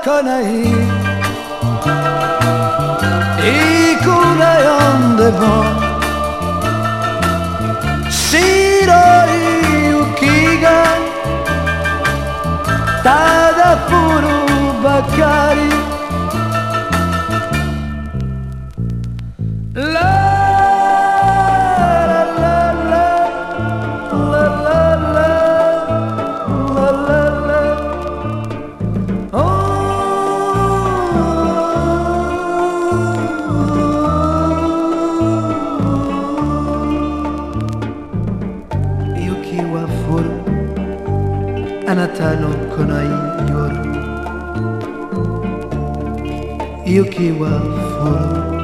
کناییいくら読んでも白い雪がただ降るばかりあなたの来ない夜雪は降る